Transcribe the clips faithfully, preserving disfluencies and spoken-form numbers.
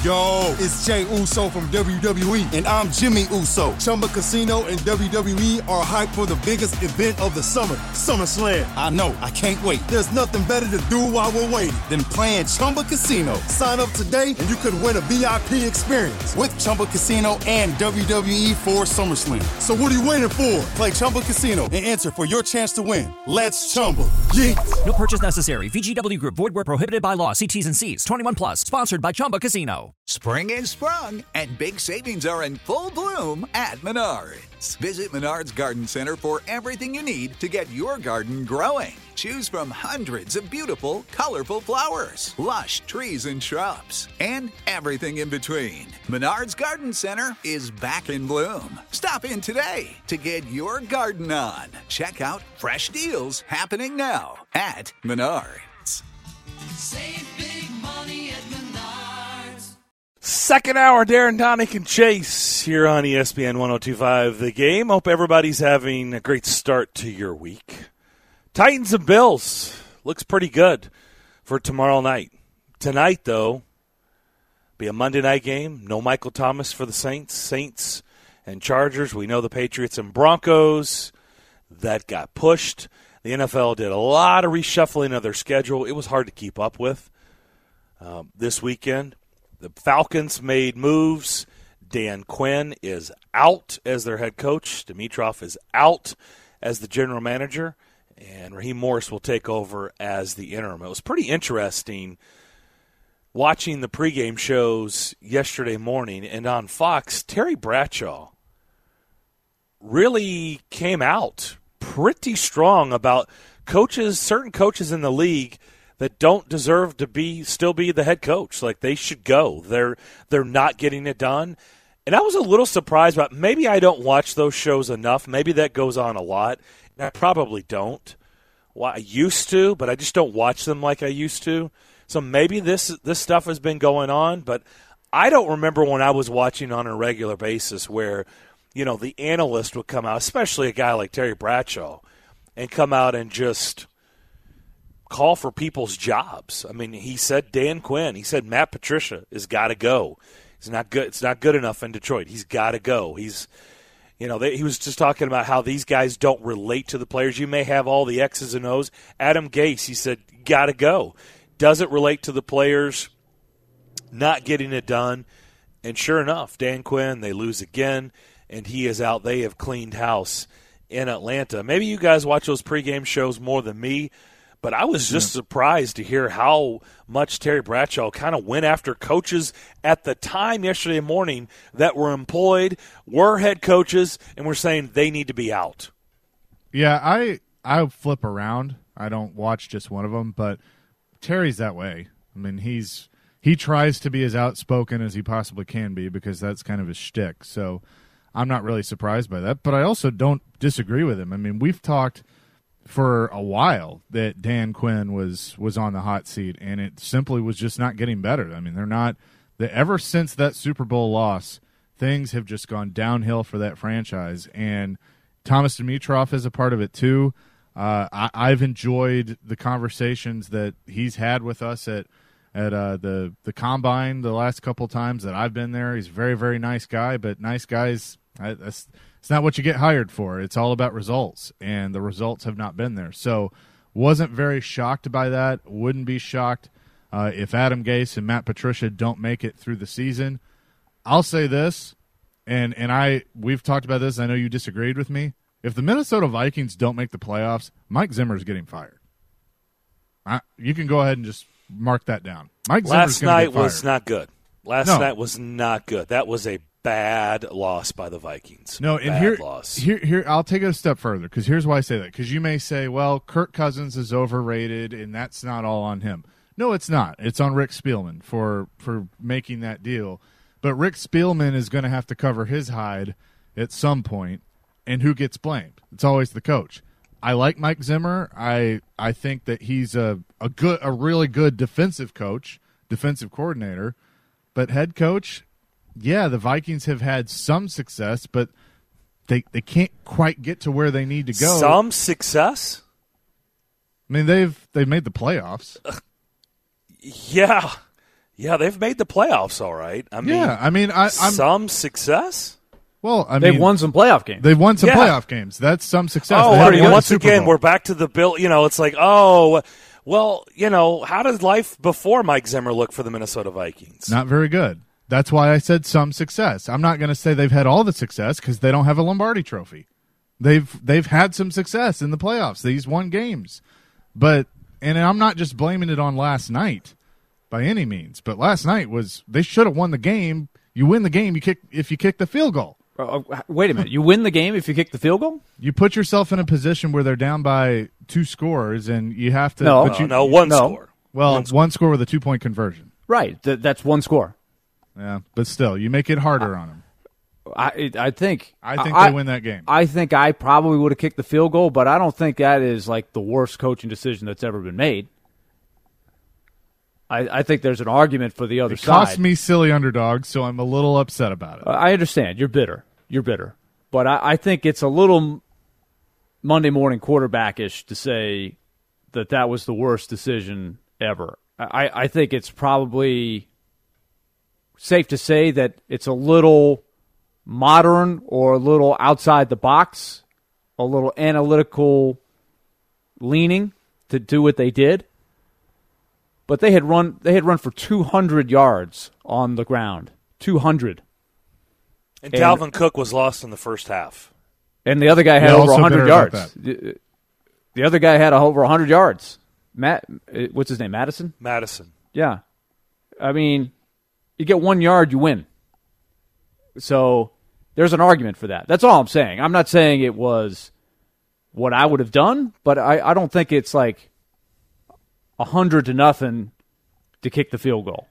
Yo, it's Jay Uso from W W E, and I'm Jimmy Uso. Chumba Casino and W W E are hyped for the biggest event of the summer, SummerSlam. I know, I can't wait. There's nothing better to do while we're waiting than playing Chumba Casino. Sign up today and you could win a V I P experience with Chumba Casino and W W E for SummerSlam. So what are you waiting for? Play Chumba Casino and enter for your chance to win. Let's Chumba. Yeet. No purchase necessary. V G W Group. Void where prohibited by law. See T's and C's. twenty-one plus. Sponsored by Chumba Casino. Spring is sprung, and big savings are in full bloom at Menards. Visit Menards Garden Center for everything you need to get your garden growing. Choose from hundreds of beautiful, colorful flowers, lush trees and shrubs, and everything in between. Menards Garden Center is back in bloom. Stop in today to get your garden on. Check out fresh deals happening now at Menards. Save big money at Menards. Second hour, Darren Donick and Chase here on E S P N one oh two point five The Game. Hope everybody's having a great start to your week. Titans and Bills looks pretty good for tomorrow night. Tonight, though, be a Monday night game. No Michael Thomas for the Saints. Saints and Chargers. We know the Patriots and Broncos. That got pushed. The N F L did a lot of reshuffling of their schedule. It was hard to keep up with um, this weekend. The Falcons made moves. Dan Quinn is out as their head coach. Dimitroff is out as the general manager. And Raheem Morris will take over as the interim. It was pretty interesting watching the pregame shows yesterday morning. And on Fox, Terry Bradshaw really came out pretty strong about coaches, certain coaches in the league that don't deserve to be still be the head coach. Like, they should go. They're they're not getting it done. And I was a little surprised about, maybe I don't watch those shows enough. Maybe that goes on a lot. And I probably don't. Well, I used to, but I just don't watch them like I used to. So maybe this this stuff has been going on, but I don't remember when I was watching on a regular basis where, you know, the analyst would come out, especially a guy like Terry Bradshaw, and come out and just call for people's jobs. I mean, he said Dan Quinn. He said Matt Patricia has got to go. He's not good. It's not good enough in Detroit. He's got to go. He's, you know, they, he was just talking about how these guys don't relate to the players. You may have all the X's and O's. Adam Gase, he said, got to go. Doesn't relate to the players, not getting it done. And sure enough, Dan Quinn, they lose again, and he is out. They have cleaned house in Atlanta. Maybe you guys watch those pregame shows more than me, but I was just yeah. surprised to hear how much Terry Bradshaw kind of went after coaches at the time yesterday morning that were employed, were head coaches, and were saying they need to be out. Yeah, I I flip around. I don't watch just one of them, but Terry's that way. I mean, he's he tries to be as outspoken as he possibly can be because that's kind of his shtick. So I'm not really surprised by that, but I also don't disagree with him. I mean, we've talked for a while that Dan Quinn was was on the hot seat, and it simply was just not getting better. I mean, they're not – ever since that Super Bowl loss, things have just gone downhill for that franchise, and Thomas Dimitroff is a part of it too. Uh, I, I've enjoyed the conversations that he's had with us at at uh, the, the Combine the last couple times that I've been there. He's a very, very nice guy, but nice guys I, – that's – it's not what you get hired for. It's all about results, and the results have not been there. So wasn't very shocked by that. Wouldn't be shocked uh, if Adam Gase and Matt Patricia don't make it through the season. I'll say this, and, and I we've talked about this. I know you disagreed with me. If the Minnesota Vikings don't make the playoffs, Mike Zimmer is getting fired. I, you can go ahead and just mark that down. Mike Last Zimmer's going to get night fired. was not good. Last No. night was not good. That was a bad loss by the Vikings. No, and bad here, loss. here, here, I'll take it a step further because here's why I say that. Because you may say, well, Kirk Cousins is overrated, and that's not all on him. No, it's not. It's on Rick Spielman for for making that deal. But Rick Spielman is going to have to cover his hide at some point, and who gets blamed? It's always the coach. I like Mike Zimmer. I I think that he's a a good, a really good defensive coach, defensive coordinator, but head coach. Yeah, the Vikings have had some success, but they they can't quite get to where they need to go. Some success? I mean, they've they've made the playoffs. Yeah. Yeah, they've made the playoffs all right. I mean, yeah, I mean, I, I'm some success. well. I They've mean, won some playoff games. They've won some Yeah. playoff games. That's some success. Oh, They I haven't mean, won the once Super again, Bowl. we're back to the bill. You know, it's like, oh, well, you know, how did life before Mike Zimmer look for the Minnesota Vikings? Not very good. That's why I said some success. I'm not going to say they've had all the success because they don't have a Lombardi Trophy. They've they've had some success in the playoffs. These won games, but and I'm not just blaming it on last night by any means. But last night was they should have won the game. You win the game. You kick if you kick the field goal. Uh, wait a minute. You win the game if you kick the field goal? You put yourself in a position where they're down by two scores, and you have to. No. but No, you, no, one no. score. Well, one one score with a two point conversion. Right. Th- that's one score. Yeah, but still, you make it harder on them. I I think I think they win that game. I think I probably would have kicked the field goal, but I don't think that is like the worst coaching decision that's ever been made. I, I think there's an argument for the other It side. cost me silly underdogs, so I'm a little upset about it. I understand. You're bitter. You're bitter. But I, I think it's a little Monday morning quarterback-ish to say that that was the worst decision ever. I, I think it's probably safe to say that it's a little modern or a little outside the box, a little analytical leaning to do what they did. But they had run they had run for two hundred yards on the ground. two hundred. And Dalvin Cook was lost in the first half. And the other guy had Yeah, over also one hundred bitter about yards. The, the other guy had over one hundred yards. Matt, what's his name? Madison? Madison. Yeah. I mean, you get one yard, you win. So there's an argument for that. That's all I'm saying. I'm not saying it was what I would have done, but I, I don't think it's like one hundred to nothing to kick the field goal.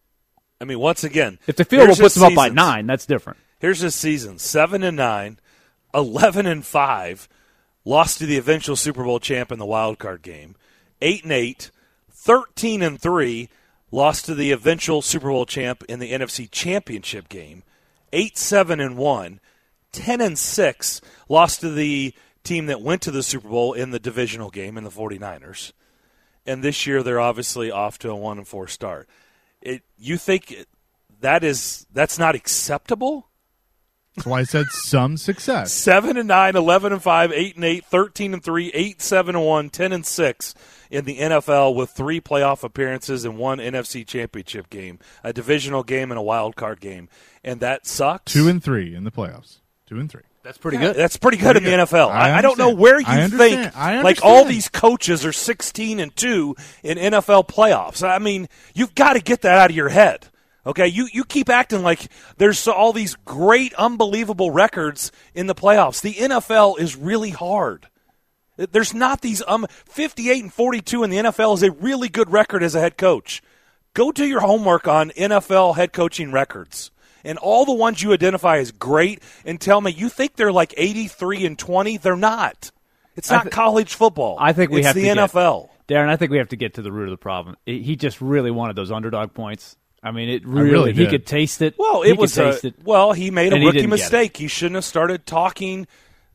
I mean, once again, If the field goal here's puts his them up by seasons. nine, that's different. Here's his season: seven and nine, eleven and five, lost to the eventual Super Bowl champ in the wild card game. Eight and eight, thirteen and three, lost to the eventual Super Bowl champ in the N F C Championship game. Eight seven and one, ten and six, lost to the team that went to the Super Bowl in the divisional game in the 49ers. And this year they're obviously off to a one and four start. It, you think that is that's not acceptable? That's why I said some success. Seven and nine, eleven and five, eight and eight, thirteen and three, eight seven and one, ten and six in the N F L with three playoff appearances and one N F C Championship game, a divisional game, and a wild card game, and that sucks. Two and three in the playoffs. Two and three. That's pretty good. That's pretty good in the N F L. I I, I don't know understand. where you I understand. think I like all understand. these coaches are sixteen and two in N F L playoffs. I mean, you've got to get that out of your head. Okay, you, you keep acting like there's all these great, unbelievable records in the playoffs. The N F L is really hard. There's not these um fifty-eight and forty-two in the N F L is a really good record as a head coach. Go do your homework on N F L head coaching records. And all the ones you identify as great, and tell me you think they're like eighty-three and twenty. They're not. It's I not th- college football. I think we it's have the to get- N F L. Darren, I think we have to get to the root of the problem. He just really wanted those underdog points. I mean, it really really, he did. could taste it. Well, He it could was a, taste it. well. He made a And he rookie didn't get it. mistake. He shouldn't have started talking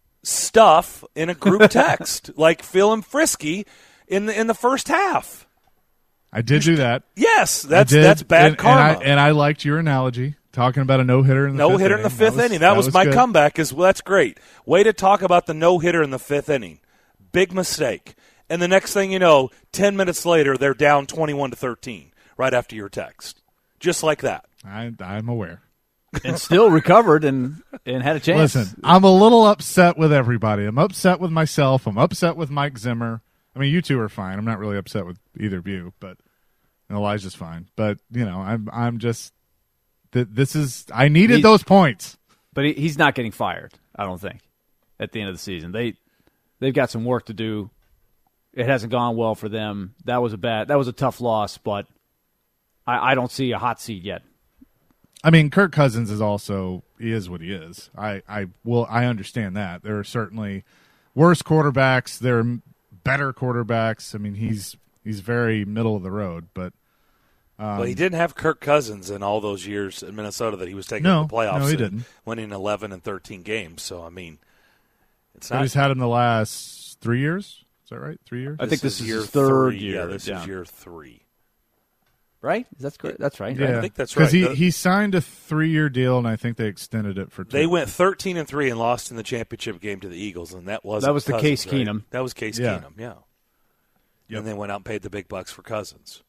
stuff in a group text like feeling frisky in the in the first half. I did do that. Yes, I that's did, that's bad and, karma. And I, and I liked your analogy, talking about a no-hitter in the No fifth hitter in the inning. fifth That was- inning. That, was, my good. comeback. Is well, that's great. Way to talk about the no hitter in the fifth inning. Big mistake. And the next thing you know, ten minutes later, they're down twenty-one to thirteen. Right after your text, just like that. I, I'm aware. and still recovered and, and had a chance. Listen, I'm a little upset with everybody. I'm upset with myself. I'm upset with Mike Zimmer. I mean, you two are fine. I'm not really upset with either of you, but and Elijah's fine. But you know, I'm I'm just th- this is I needed He- those points. But he, he's not getting fired, I don't think, at the end of the season. They they've got some work to do. It hasn't gone well for them. That was a bad that was a tough loss, but I, I don't see a hot seat yet. I mean, Kirk Cousins is also he is what he is. I I will I understand that. There are certainly worse quarterbacks. There are better quarterbacks. I mean, he's he's very middle of the road, but um, But he didn't have Kirk Cousins in all those years in Minnesota that he was taking No, to the playoffs. no, he and didn't. Winning eleven and thirteen games. So I mean, it's but not. he's had him the last three years. Is that right? Three years. I think this is year his third three. year, Yeah, this yeah. is year three. right? That's correct. That's right. Yeah, I think that's right. Because he, The- he signed a three-year deal, and I think they extended it for two. They went thirteen and three and lost in the championship game to the Eagles, and that was That was the Cousins, Case right? Keenum. That was Case Yeah. Keenum, yeah. Yep. And they went out and paid the big bucks for Cousins.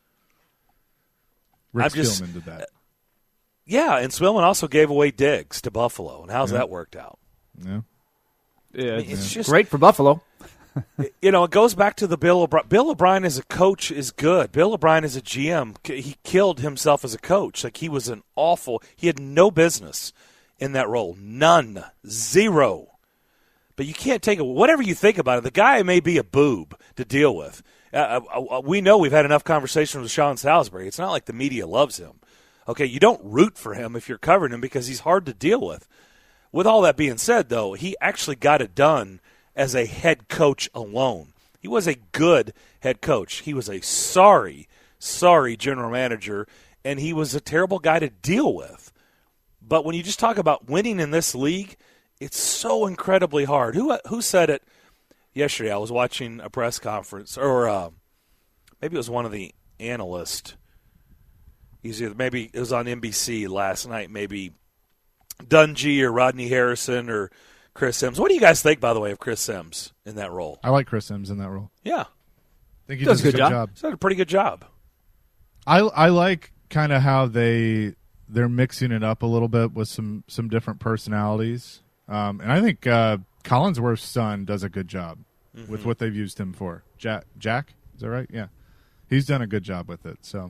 Rick I'm just- Spielman did that. Yeah, and Swillman also gave away Diggs to Buffalo, and how's Yeah. that worked out? Yeah. Yeah, mean, it's just- great for Buffalo. You know, it goes back to the Bill O'Brien. Bill O'Brien as a coach is good. Bill O'Brien as a G M, he killed himself as a coach. Like, he was an awful – he had no business in that role. None. Zero. But you can't take it – whatever you think about it, the guy may be a boob to deal with. Uh, uh, we know we've had enough conversations with Sean Salisbury. It's not like the media loves him. Okay, you don't root for him if you're covering him because he's hard to deal with. With all that being said, though, he actually got it done as a head coach alone. He was a good head coach. He was a sorry, sorry general manager, and he was a terrible guy to deal with. But when you just talk about winning in this league, it's so incredibly hard. Who who said it yesterday? I was watching a press conference, or uh, maybe it was one of the analysts. Either maybe it was on N B C last night, maybe Dungy or Rodney Harrison or Chris Sims. What do you guys think, by the way, of Chris Sims in that role? I like Chris Sims in that role. Yeah, I think he Does does, a good a good job. job. he's done a pretty good job. I I like kind of how they they're mixing it up a little bit with some some different personalities, um, and I think uh, Collinsworth's son does a good job Mm-hmm. with what they've used him for. Jack, Jack, is that right? Yeah, he's done a good job with it. So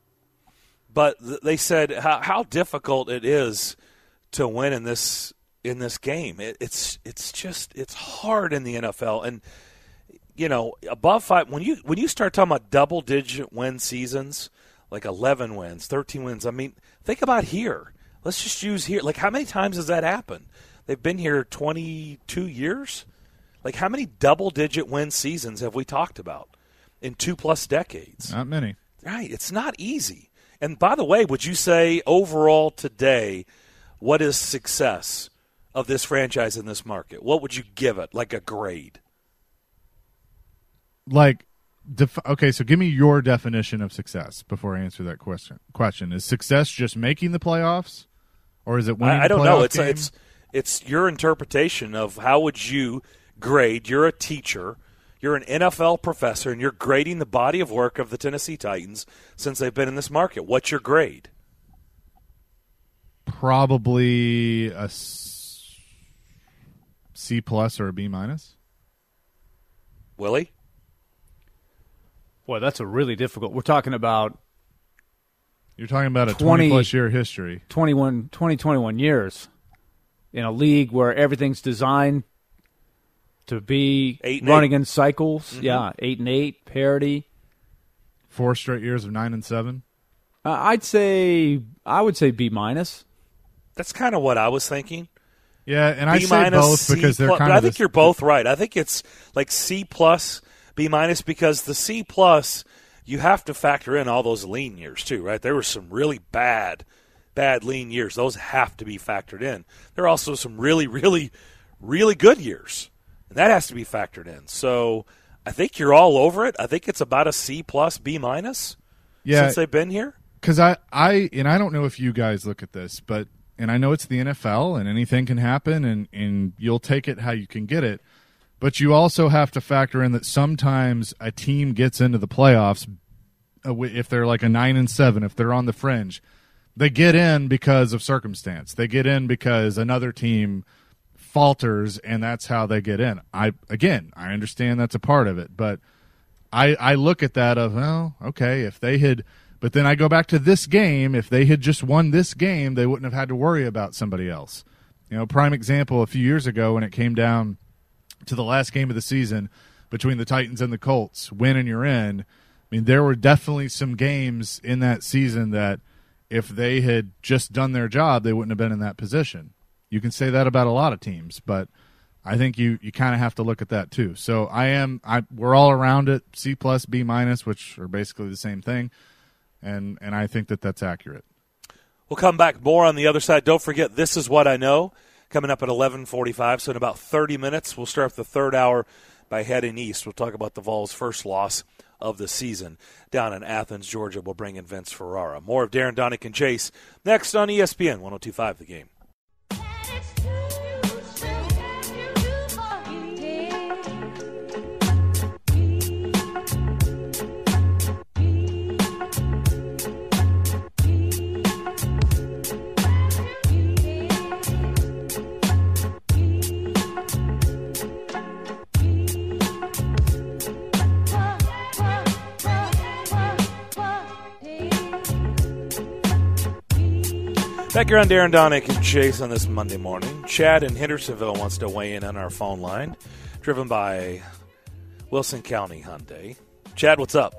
But th- they said how, how difficult it is to win in this in this game. It, it's it's just it's hard in the N F L, and you know above five when you when you start talking about double digit win seasons, like eleven wins, thirteen wins. I mean, think about here. Let's just use here. Like, how many times has that happened? They've been here twenty-two years. Like, how many double digit win seasons have we talked about in two plus decades? not many. Right. It's not easy. And by the way, would you say overall today, what is success of this franchise in this market? What would you give it, like a grade? Like, def- okay, so give me your definition of success before I answer that question. Question is success just making the playoffs, or is it winning? I, I the don't know. playoff It's game? it's it's your interpretation of how would you grade. You're a teacher. You're an N F L professor, and you're grading the body of work of the Tennessee Titans since they've been in this market. What's your grade? Probably a s- C plus or a B minus. Willie? Boy, that's a really difficult. We're talking about You're talking about a twenty twenty plus year history. twenty-one, twenty, twenty-one years in a league where everything's designed to be Eight and running eight. in cycles. Mm-hmm. Yeah, eight and eight, parity. Four straight years of nine and seven. Uh, I'd say I would say B minus. That's kind of what I was thinking. Yeah, and I B say minus, both C because they're plus, kind but of. I think this- you're both right. I think it's like C plus, B minus, because the C plus you have to factor in all those lean years too, right? There were some really bad, bad lean years. Those have to be factored in. There are also some really, really, really good years, and that has to be factored in. So I think you're all over it. I think it's about a C plus, B minus Yeah, since they've been here. because I, I, and I don't know if you guys look at this, but and I know it's the N F L and anything can happen, and and you'll take it how you can get it. But you also have to factor in that sometimes a team gets into the playoffs uh, if they're like a nine and seven, if they're on the fringe, they get in because of circumstance. They get in because another team falters, and that's how they get in. I again, I understand that's a part of it, but I I look at that of well, okay, if they had. But then I go back to this game. If they had just won this game, they wouldn't have had to worry about somebody else. You know, prime example a few years ago when it came down to the last game of the season between the Titans and the Colts, win and you're in. I mean, there were definitely some games in that season that if they had just done their job, they wouldn't have been in that position. You can say that about a lot of teams, but I think you, you kind of have to look at that too. So I am I we're all around it, C plus, B minus, which are basically the same thing. And and I think that that's accurate. We'll come back more on the other side. Don't forget, This Is What I Know, coming up at eleven forty-five. So in about thirty minutes, we'll start the third hour by heading east. We'll talk about the Vols' first loss of the season down in Athens, Georgia. We'll bring in Vince Ferrara. More of Darren Donick and Chase next on E S P N one oh two point five The Game. Back here on Darren Donick and Chase on this Monday morning. Chad in Hendersonville wants to weigh in on our phone line, driven by Wilson County Hyundai. Chad, what's up?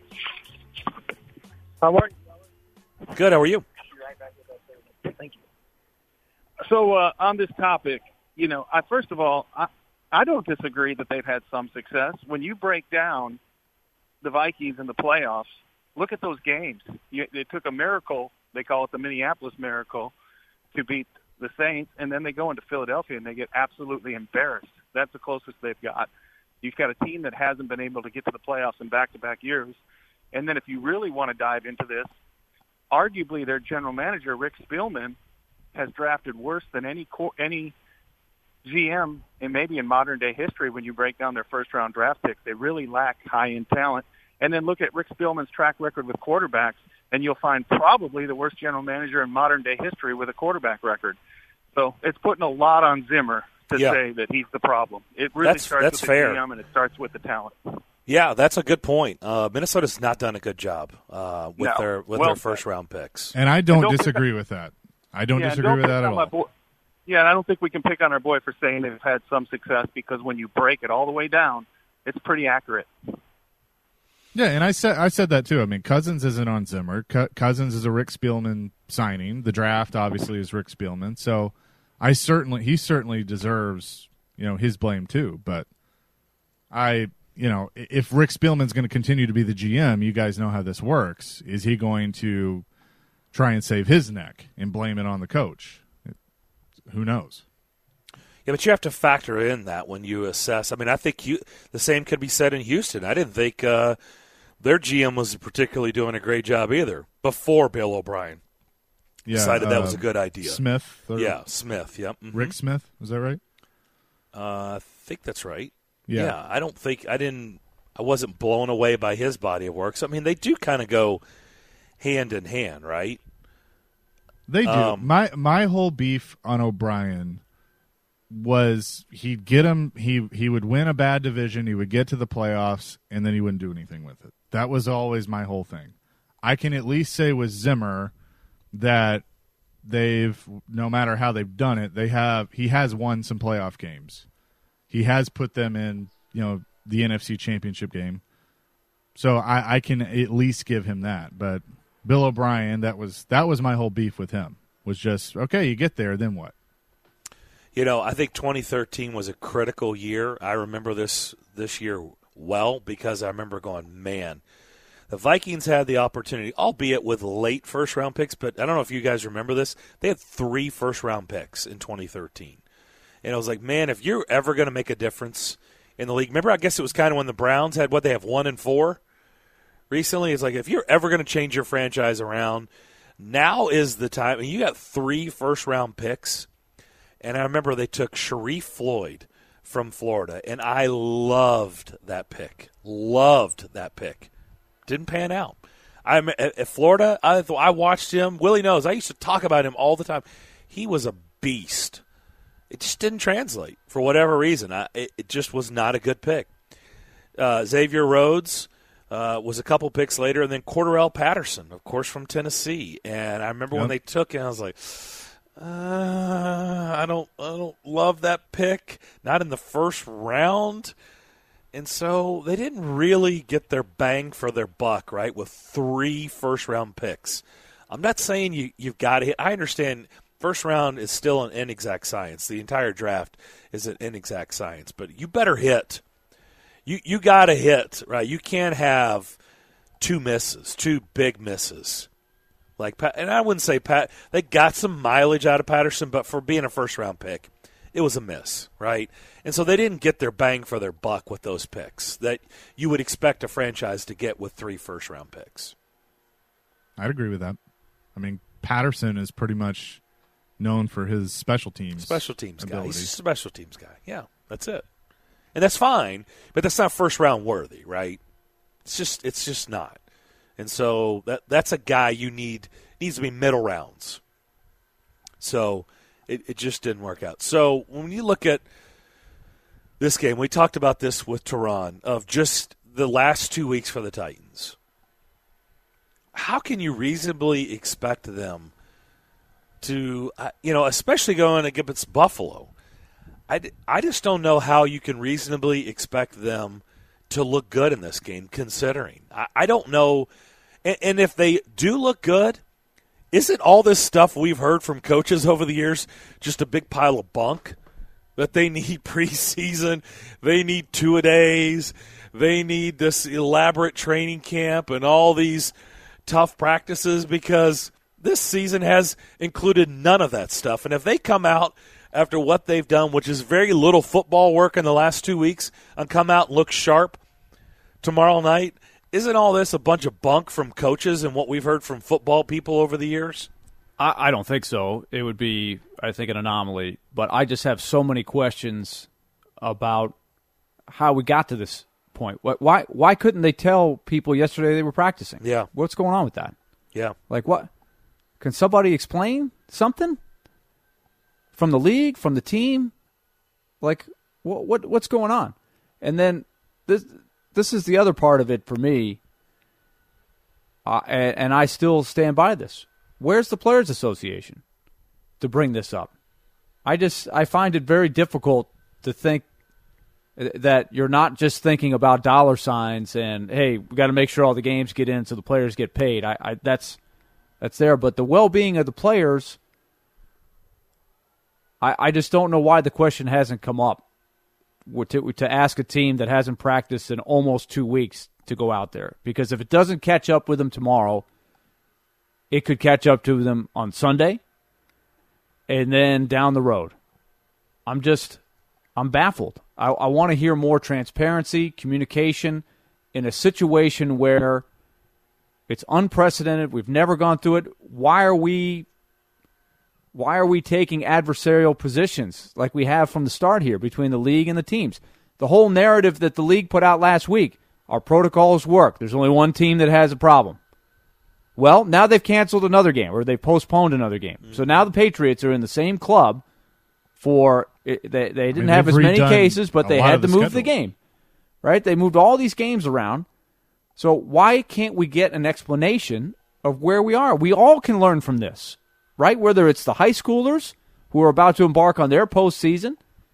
How are you? Good, how are you? Thank you. So uh, on this topic, you know, I first of all, I, I don't disagree that they've had some success. When you break down the Vikings in the playoffs, look at those games. You, it took a miracle. They call it the Minneapolis Miracle to beat the Saints, and then they go into Philadelphia and they get absolutely embarrassed. That's the closest they've got. You've got a team that hasn't been able to get to the playoffs in back-to-back years. And then if you really want to dive into this, arguably their general manager, Rick Spielman, has drafted worse than any co- any G M and maybe in modern-day history when you break down their first-round draft picks. They really lack high-end talent. And then look at Rick Spielman's track record with quarterbacks, and you'll find probably the worst general manager in modern-day history with a quarterback record. So it's putting a lot on Zimmer to yeah. say that he's the problem. It really that's, starts that's with fair. the G M, and it starts with the talent. Yeah, that's a good point. Uh, Minnesota's not done a good job uh, with No. their with Well their first-round picks. And I don't, And don't disagree with that. I don't yeah, disagree don't with pick that at on my all. boy. Yeah, and I don't think we can pick on our boy for saying they've had some success, because when you break it all the way down, it's pretty accurate. Yeah, and I said I said that too. I mean, Cousins isn't on Zimmer. Co- Cousins is a Rick Spielman signing. The draft obviously is Rick Spielman. So I certainly he certainly deserves, you know, his blame too. But I, you know, if Rick Spielman's going to continue to be the G M, you guys know how this works. Is he going to try and save his neck and blame it on the coach? It, who knows? Yeah, but you have to factor in that when you assess. I mean, I think you, the same could be said in Houston. I didn't think uh, their G M was particularly doing a great job either before Bill O'Brien Yeah, decided that was uh, a good idea. Smith. Or Yeah, Smith, yep. Mm-hmm. Rick Smith, is that right? Uh, I think that's right. Yeah. yeah, I don't think – I didn't – I wasn't blown away by his body of work. So, I mean, they do kind of go hand in hand, right? They do. Um, my my whole beef on O'Brien was he'd get him he he would win a bad division, he would get to the playoffs, and then he wouldn't do anything with it. That was always my whole thing. I can at least say with Zimmer that they've, no matter how they've done it, they have he has won some playoff games. He has put them in, you know, the N F C Championship game. So I, I can at least give him that. But Bill O'Brien, that was that was my whole beef with him. Was just, okay, you get there, then what? You know, I think twenty thirteen was a critical year. I remember this this year well because I remember going, man, the Vikings had the opportunity, albeit with late first-round picks, but I don't know if you guys remember this. They had three first-round picks in twenty thirteen. And I was like, man, if you're ever going to make a difference in the league, remember I guess it was kind of when the Browns had, what, they have one and four recently? It's like, if you're ever going to change your franchise around, now is the time. And you got three first-round picks. And I remember they took Sharif Floyd from Florida, and I loved that pick. Loved that pick. Didn't pan out. I'm at, at Florida. I, I watched him. Willie knows. I used to talk about him all the time. He was a beast. It just didn't translate for whatever reason. I, it, it just was not a good pick. Uh, Xavier Rhodes uh, was a couple picks later, and then Cordarrelle Patterson, of course, from Tennessee. And I remember yep. when they took him, I was like, Uh, I don't I don't love that pick. Not in the first round. And so they didn't really get their bang for their buck, right, with three first-round picks. I'm not saying you, you've got to hit. I understand first round is still an inexact science. The entire draft is an inexact science. But you better hit. You, you got to hit, right? You can't have two misses, two big misses. Like, and I wouldn't say Pat. They got some mileage out of Patterson, but for being a first round pick, it was a miss, right? And so they didn't get their bang for their buck with those picks that you would expect a franchise to get with three first-round picks. I'd agree with that. I mean, Patterson is pretty much known for his special teams. Special teams ability. guy. He's a special teams guy. Yeah, that's it. And that's fine, but that's not first-round worthy, right? It's just it's just not. And so that that's a guy you need needs to be middle rounds. So it, it just didn't work out. So when you look at this game, we talked about this with Tehran, of just the last two weeks for the Titans. How can you reasonably expect them to, uh, you know, especially going against Buffalo? I, I just don't know how you can reasonably expect them to look good in this game, considering. I, I don't know. And, and if they do look good, isn't all this stuff we've heard from coaches over the years just a big pile of bunk? That they need preseason, they need two-a-days, they need this elaborate training camp and all these tough practices, because this season has included none of that stuff. And if they come out after what they've done, which is very little football work in the last two weeks, and come out and look sharp tomorrow night, isn't all this a bunch of bunk from coaches and what we've heard from football people over the years? I, I don't think so. It would be, I think, an anomaly. But I just have so many questions about how we got to this point. Why why couldn't they tell people yesterday they were practicing? Yeah. What's going on with that? Yeah. Like what? Can somebody explain something? From the league, from the team? Like, what, what what's going on? And then this this is the other part of it for me, uh, and, and I still stand by this. Where's the Players Association to bring this up? I just I find it very difficult to think that you're not just thinking about dollar signs and, hey, we got to make sure all the games get in so the players get paid. I, I that's that's there, but the well-being of the players, I, I just don't know why the question hasn't come up to, to ask a team that hasn't practiced in almost two weeks to go out there. Because if it doesn't catch up with them tomorrow, it could catch up to them on Sunday and then down the road. I'm just, I'm baffled. I, I want to hear more transparency, communication in a situation where it's unprecedented. We've never gone through it. Why are we Why are we taking adversarial positions like we have from the start here between the league and the teams? The whole narrative that the league put out last week, our protocols work. There's only one team that has a problem. Well, now they've canceled another game, or they've postponed another game. Mm-hmm. So now the Patriots are in the same club for they they didn't I mean, have as many cases, but they had to move schedule. the game. Right? They moved all these games around. So why can't we get an explanation of where we are? We all can learn from this. Right, whether it's the high schoolers who are about to embark on their postseason.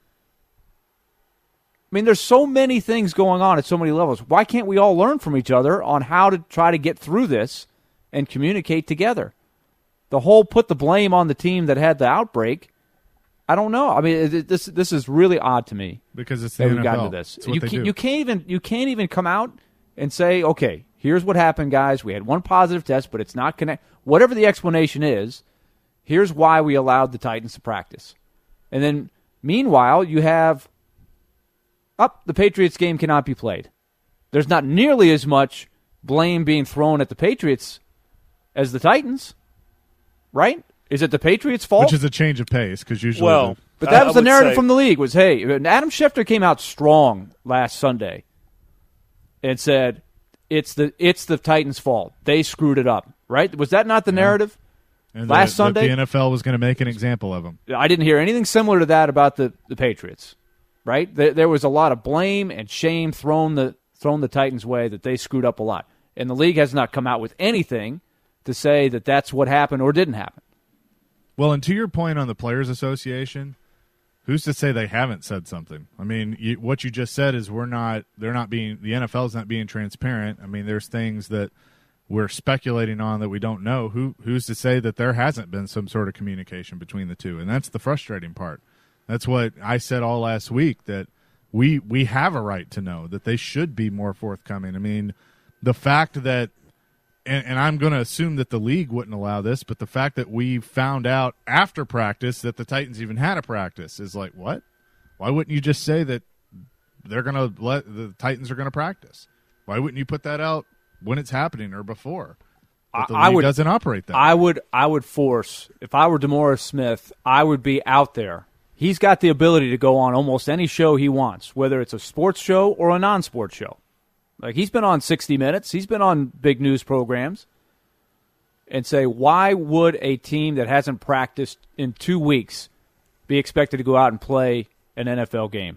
I mean, there's so many things going on at so many levels. Why can't we all learn from each other on how to try to get through this and communicate together? The whole put the blame on the team that had the outbreak, I don't know. I mean, it, this this is really odd to me. Because it's the that N F L. We've gotten to this. It's what you, they can, do. you can't even you can't even come out and say, okay, here's what happened, guys. We had one positive test, but it's not connect. Whatever the explanation is. Here's why we allowed the Titans to practice. And then, meanwhile, you have, up, oh, the Patriots game cannot be played. There's not nearly as much blame being thrown at the Patriots as the Titans, right? Is it the Patriots' fault? Which is a change of pace, because usually... Well, the, but that I, was I the narrative say, from the league, was, hey, Adam Schefter came out strong last Sunday and said, it's the it's the Titans' fault. They screwed it up, right? Was that not the yeah. narrative? And Last the, Sunday, the N F L was going to make an example of him. I didn't hear anything similar to that about the, the Patriots, right? There, there was a lot of blame and shame thrown the thrown the Titans' way that they screwed up a lot. And the league has not come out with anything to say that that's what happened or didn't happen. Well, and to your point on the Players Association, who's to say they haven't said something? I mean, you, what you just said is we're not – they're not being – the N F L is not being transparent. I mean, there's things that – we're speculating on that we don't know. Who who's to say that there hasn't been some sort of communication between the two? And that's the frustrating part. That's what I said all last week, that we we have a right to know, that they should be more forthcoming. I mean, the fact that and, and I'm going to assume that the league wouldn't allow this, but the fact that we found out after practice that the Titans even had a practice is like, what? Why wouldn't you just say that they're going to let the Titans are going to practice? Why wouldn't you put that out when it's happening or before? But the I league would, doesn't operate that. I would, I would force, if I were DeMaurice Smith, I would be out there. He's got the ability to go on almost any show he wants, whether it's a sports show or a non-sports show. Like, he's been on sixty minutes. He's been on big news programs. And say, why would a team that hasn't practiced in two weeks be expected to go out and play an N F L game?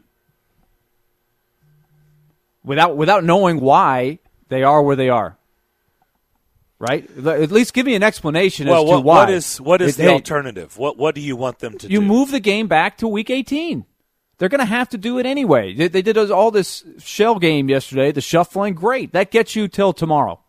Without without knowing why they are where they are. Right? At least give me an explanation well, as to what, why. what is, what is it, the hey, alternative? What What do you want them to you do? You move the game back to week eighteen. They're going to have to do it anyway. They, they did all this shell game yesterday, the shuffling. Great. That gets you till tomorrow.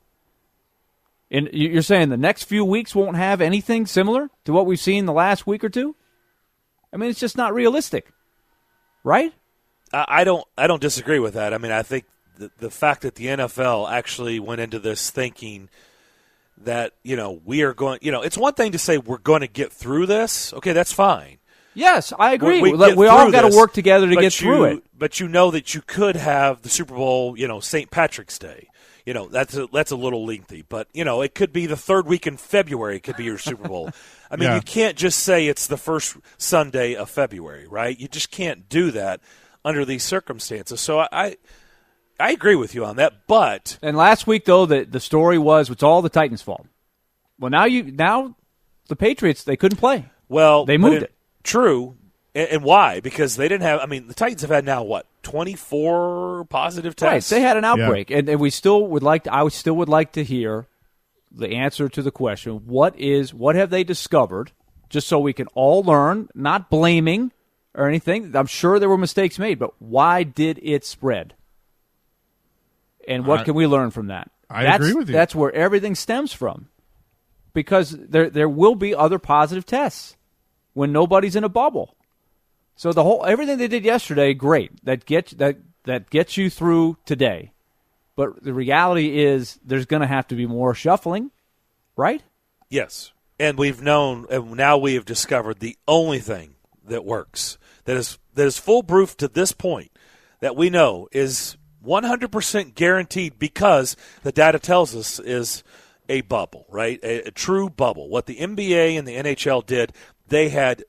And you're saying the next few weeks won't have anything similar to what we've seen the last week or two? I mean, it's just not realistic. Right? I, I don't I don't disagree with that. I mean, I think the, the fact that the N F L actually went into this thinking that, you know, we are going, you know, it's one thing to say we're going to get through this. Okay, that's fine. Yes, I agree. We, we, we all got to work together to get through you, it. But you know that you could have the Super Bowl, you know, Saint Patrick's Day. You know, that's a, that's a little lengthy. But, you know, it could be the third week in February. It could be your Super Bowl. I mean, yeah. you can't just say it's the first Sunday of February, right? You just can't do that under these circumstances. So I I, I agree with you on that. But and last week, though, the, the story was it's all the Titans' fault. Well, now you now the Patriots, they couldn't play. Well, they moved it. it. True. And, and why? Because they didn't have – I mean, the Titans have had now, what, twenty-four positive tests? Right. They had an outbreak. Yeah. And, and we still would like to – I would still would like to hear the answer to the question, what is – what have they discovered, just so we can all learn, not blaming or anything. I'm sure there were mistakes made, but why did it spread? And what I, can we learn from that? I that's, agree with you. That's where everything stems from. Because there there will be other positive tests when nobody's in a bubble. So the whole everything they did yesterday, great. That gets that that gets you through today. But the reality is there's going to have to be more shuffling, right? Yes. And we've known and now we have discovered the only thing that works, that is that is foolproof to this point, that we know is one hundred percent guaranteed because the data tells us is a bubble, right? A, a true bubble. What the N B A and the N H L did, they had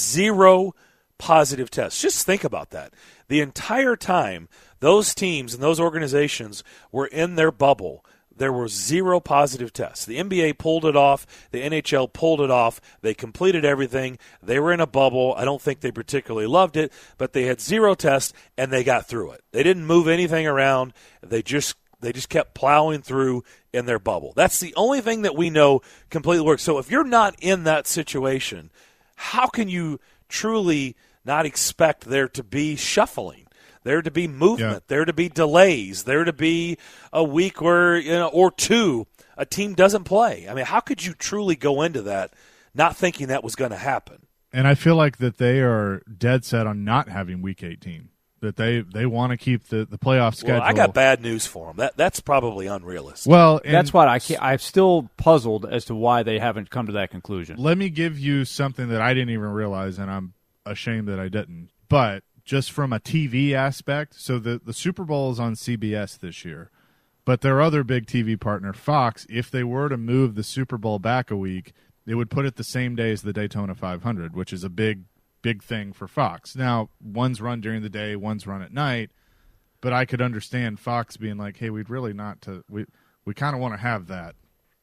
zero positive tests. Just think about that. The entire time those teams and those organizations were in their bubble, there were zero positive tests. The N B A pulled it off. The N H L pulled it off. They completed everything. They were in a bubble. I don't think they particularly loved it, but they had zero tests, and they got through it. They didn't move anything around. They just They just kept plowing through in their bubble. That's the only thing that we know completely works. So if you're not in that situation, how can you truly not expect there to be shuffling, there to be movement, yeah. there to be delays, there to be a week where, you know, or two, a team doesn't play? I mean, how could you truly go into that not thinking that was going to happen? And I feel like that they are dead set on not having Week eighteen. That they, they want to keep the, the playoff schedule. Well, I got bad news for them. That that's probably unrealistic. Well, and that's what I can't, I'm still puzzled as to why they haven't come to that conclusion. Let me give you something that I didn't even realize, and I'm ashamed that I didn't. But just from a T V aspect, so the, the Super Bowl is on C B S this year, but their other big T V partner, Fox, if they were to move the Super Bowl back a week, they would put it the same day as the Daytona five hundred, which is a big big thing for Fox. Now, one's run during the day, one's run at night, but I could understand Fox being like, "Hey, we'd really not to we we kind of want to have that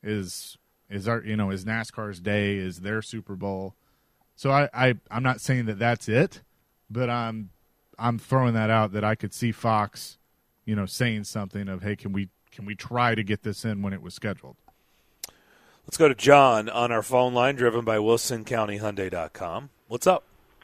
is is our you know is NASCAR's day, is their Super Bowl." So I, I I'm not saying that that's it, but I'm I'm throwing that out that I could see Fox, you know, saying something of, "Hey, can we can we try to get this in when it was scheduled?" Let's go to John on our phone line, driven by Wilson County Hyundai dot com. What's up?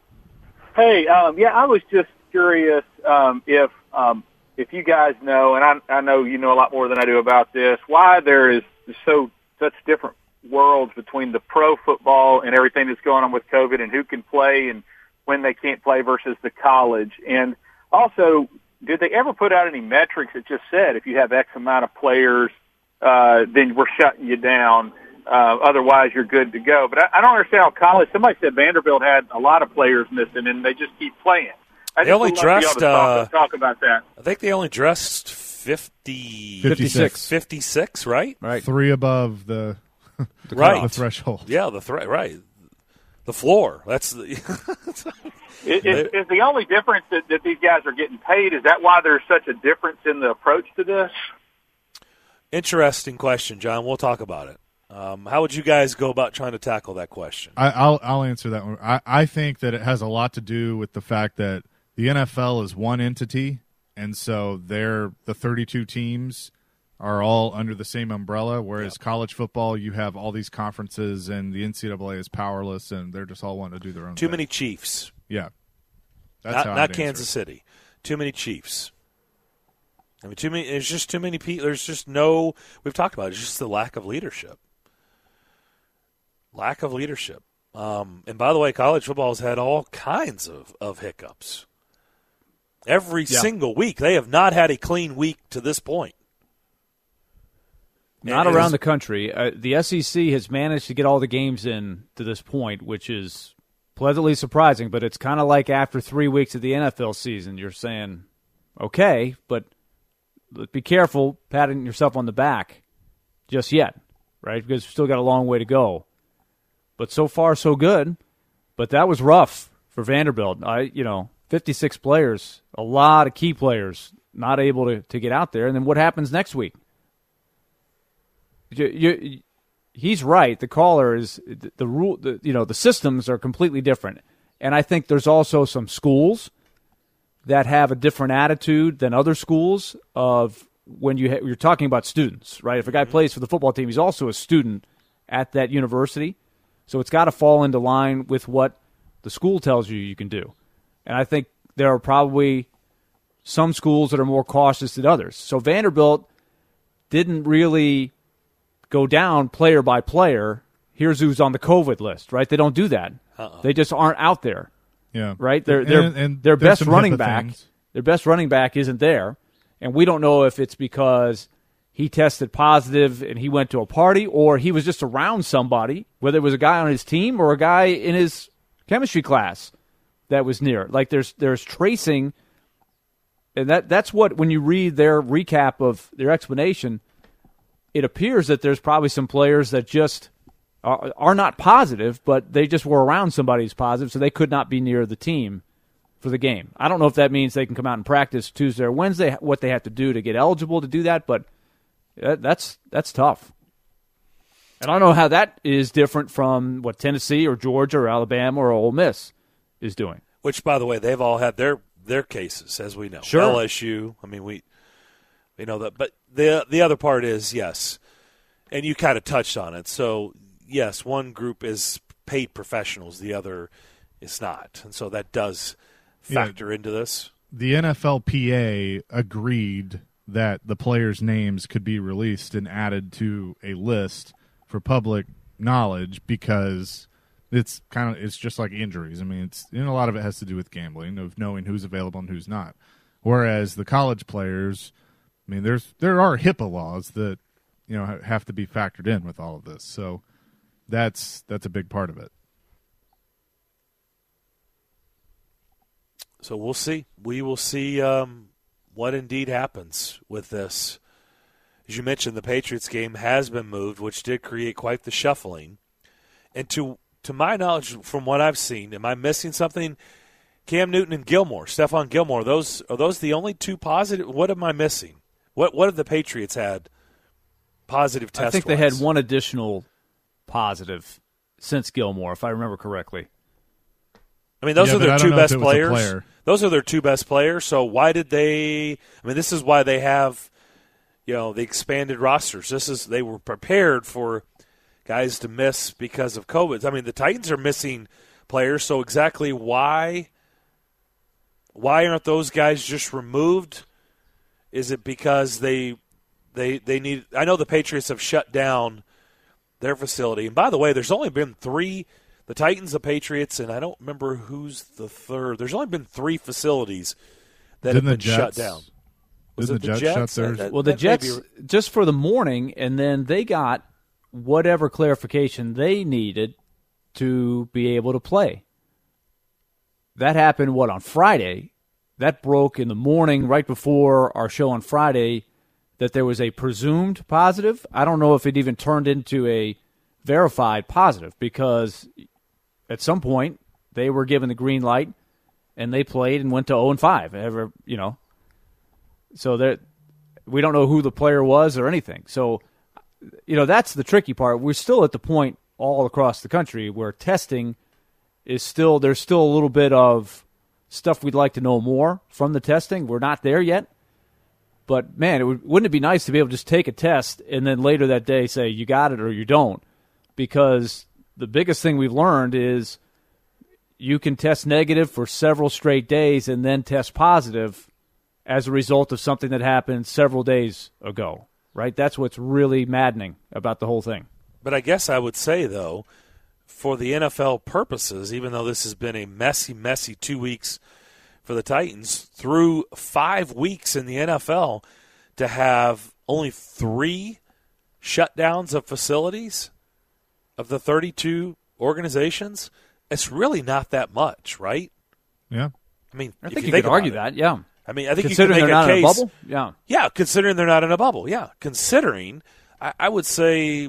Hey, um, yeah, I was just curious um, if um, if you guys know, and I, I know you know a lot more than I do about this, why there is so such different worlds between the pro football and everything that's going on with COVID and who can play and when they can't play versus the college. And also, did they ever put out any metrics that just said if you have X amount of players uh, then we're shutting you down. Uh, otherwise, you're good to go. But I, I don't understand how college. Somebody said Vanderbilt had a lot of players missing, and they just keep playing. I they just only would love to be able dressed. to talk, Uh, talk about that. I think they only dressed fifty, fifty-six. fifty-six, right? Right. Three above the, Right. the threshold. Yeah, the thre- right. The floor. That's the. Is, is, is the only difference that, that these guys are getting paid? Is that why there's such a difference in the approach to this? Interesting question, John. We'll talk about it. Um, how would you guys go about trying to tackle that question? I, I'll I'll answer that one. I, I think that it has a lot to do with the fact that the N F L is one entity, and so they're the thirty-two teams are all under the same umbrella, whereas Yep. college football, you have all these conferences, and the N C double A is powerless, and they're just all wanting to do their own Too thing. many Chiefs. Yeah. That's not how not I'd answer Kansas it. City. Too many Chiefs. I mean, too many. There's just too many people. There's just no. We've talked about it. It's just the lack of leadership. Lack of leadership. Um, and by the way, college football has had all kinds of, of hiccups. Every Yeah. single week, they have not had a clean week to this point. Not And around it's- the country. Uh, the S E C has managed to get all the games in to this point, which is pleasantly surprising. But it's kind of like after three weeks of the N F L season, you're saying, okay, but be careful patting yourself on the back just yet, right? Because we've still got a long way to go. But so far, so good. But that was rough for Vanderbilt. I, you know, fifty-six players, a lot of key players not able to, to get out there. And then what happens next week? You, you, he's right. The caller is the, the rule. The, you know, the systems are completely different, and I think there's also some schools that have a different attitude than other schools. Of when you ha- you're talking about students, right? If a guy plays for the football team, he's also a student at that university, so it's got to fall into line with what the school tells you you can do. And I think there are probably some schools that are more cautious than others. So Vanderbilt didn't really go down player by player. Here's who's on the COVID list, right? They don't do that. Uh-uh. They just aren't out there, Yeah. right? Their And- their and their there's best some running HIPAA back, things. their best running back isn't there, and we don't know if it's because he tested positive and he went to a party, or he was just around somebody, whether it was a guy on his team or a guy in his chemistry class that was near. Like there's there's tracing, and that that's what when you read their recap of their explanation, it appears that there's probably some players that just are, are not positive, but they just were around somebody who's positive, so they could not be near the team for the game. I don't know if that means they can come out and practice Tuesday or Wednesday, what they have to do to get eligible to do that, but that, that's that's tough. And I don't know how that is different from what Tennessee or Georgia or Alabama or Ole Miss is doing. Which, by the way, they've all had their their cases, as we know. Sure. L S U. I mean, we we know that. But the the other part is, yes, and you kind of touched on it. So, yes, one group is paid professionals, the other is not. And so that does factor Yeah. into this. The N F L P A agreed that the players' names could be released and added to a list for public knowledge because it's kind of it's just like injuries. I mean, it's and a lot of it has to do with gambling, of knowing who's available and who's not. Whereas the college players, I mean, there's there are HIPAA laws that you know have to be factored in with all of this. So that's that's a big part of it. So we'll see. We will see um, what indeed happens with this. As you mentioned, the Patriots game has been moved, which did create quite the shuffling. And to to my knowledge, from what I've seen, am I missing something? Cam Newton and Gilmore, Stephon Gilmore, those are those the only two positive? What am I missing? What what have the Patriots had positive tests? I think they had one additional positive since Gilmore, if I remember correctly. I mean, those Yeah, are but I their don't two know if best it was a players. player. Those are their two best players. So why did they? I mean, this is why they have, you know, the expanded rosters. This is they were prepared for guys to miss because of COVID. I mean, the Titans are missing players. So exactly why? Why aren't those guys just removed? Is it because they they they need? I know the Patriots have shut down their facility. And by the way, there's only been three. The Titans, the Patriots, and I don't remember who's the third. There's only been three facilities that Didn't have the been shut Jets- down. Was Didn't it the the Jets Jets? shut theirs? That- Well, the that may be- Jets, just for the morning, and then they got whatever clarification they needed to be able to play. That happened, what, on Friday? That broke in the morning right before our show on Friday that there was a presumed positive. I don't know if it even turned into a verified positive because at some point they were given the green light and they played and went to oh and five. Ever, you know. So that we don't know who the player was or anything. So, you know, that's the tricky part. We're still at the point all across the country where testing is still, there's still a little bit of stuff we'd like to know more from the testing. We're not there yet. But, man, it would, wouldn't it be nice to be able to just take a test and then later that day say you got it or you don't? Because the biggest thing we've learned is you can test negative for several straight days and then test positive as a result of something that happened several days ago, right? That's what's really maddening about the whole thing. But I guess I would say, though, for the N F L purposes, even though this has been a messy, messy two weeks for the Titans, through five weeks in the N F L to have only three shutdowns of facilities of the thirty-two organizations, it's really not that much, right? Yeah. I mean, I if think you you could argue about that, it. yeah. I mean, I think considering you can make they're a not case, in a bubble, yeah. Yeah, considering they're not in a bubble, yeah. Considering, I, I would say,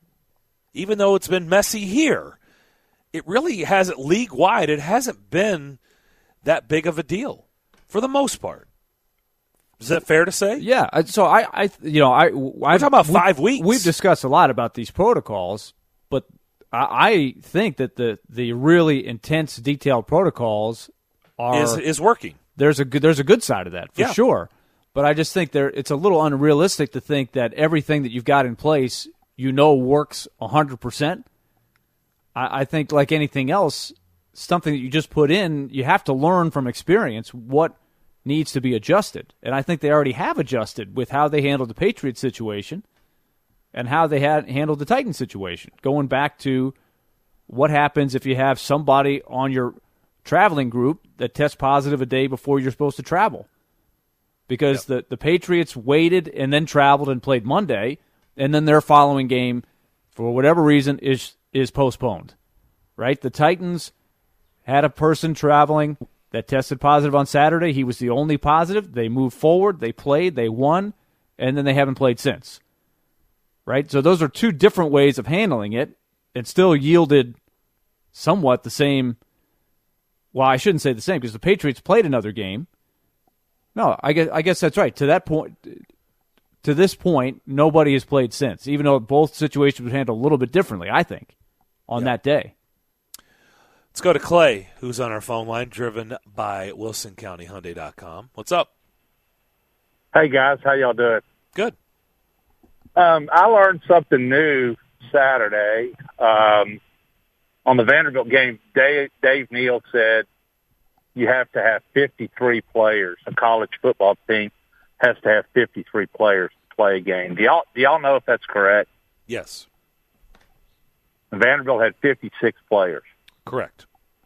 even though it's been messy here, it really hasn't, league-wide, it hasn't been that big of a deal for the most part. Is that fair to say? Yeah. So I, I you know, I, We're talking about five we, weeks. We've discussed a lot about these protocols, but I, I think that the the really intense, detailed protocols are Is is working. There's a good there's a good side of that for Yeah. sure. But I just think there it's a little unrealistic to think that everything that you've got in place you know works one hundred percent. I, I think like anything else, something that you just put in, you have to learn from experience what needs to be adjusted. And I think they already have adjusted with how they handled the Patriots situation and how they had handled the Titans situation. Going back to what happens if you have somebody on your traveling group that tests positive a day before you're supposed to travel. Because yep. the, the Patriots waited and then traveled and played Monday, and then their following game, for whatever reason, is is postponed. Right? The Titans had a person traveling that tested positive on Saturday. He was the only positive. They moved forward. They played. They won. And then they haven't played since. Right? So those are two different ways of handling it. It still yielded somewhat the same. Well, I shouldn't say the same because the Patriots played another game. No, I guess, I guess that's right. To that point, to this point, nobody has played since, even though both situations were handled a little bit differently, I think, on yeah. that day. Let's go to Clay, who's on our phone line, driven by Wilson County Hyundai dot com. What's up? Hey, guys. How y'all doing? Good. Um, I learned something new Saturday. Um, on the Vanderbilt game, Dave, Dave Neal said you have to have fifty-three players. A college football team has to have fifty-three players to play a game. Do y'all, do y'all know if that's correct? Yes. Vanderbilt had fifty-six players. Correct.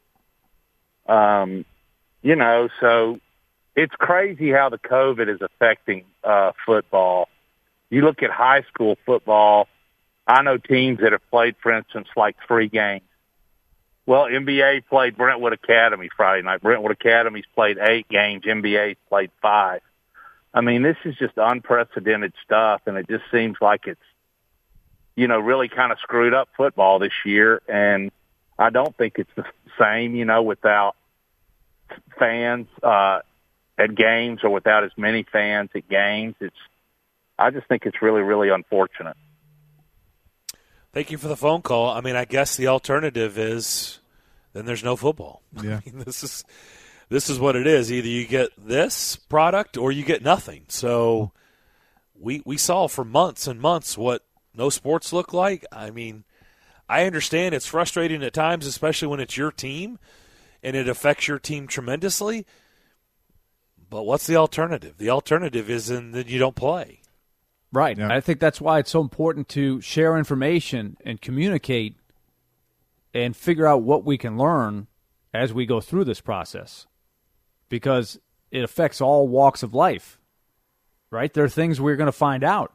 Um, you know, so it's crazy how the COVID is affecting uh, football. You look at high school football, I know teams that have played, for instance, like three games. Well, N B A played Brentwood Academy Friday night. Brentwood Academy's played eight games. N B A's played five. I mean, this is just unprecedented stuff, and it just seems like it's, you know, really kind of screwed up football this year. And I don't think it's the same, you know, without fans uh, at games or without as many fans at games. It's, I just think it's really, really unfortunate. Thank you for the phone call. I mean, I guess the alternative is then there's no football. Yeah. I mean, this is this is what it is. Either you get this product or you get nothing. So we we saw for months and months what no sports look like. I mean, I understand it's frustrating at times, especially when it's your team and it affects your team tremendously. But what's the alternative? The alternative is in that you don't play. Right. Yeah. I think that's why it's so important to share information and communicate and figure out what we can learn as we go through this process, because it affects all walks of life. right? There are things we're going to find out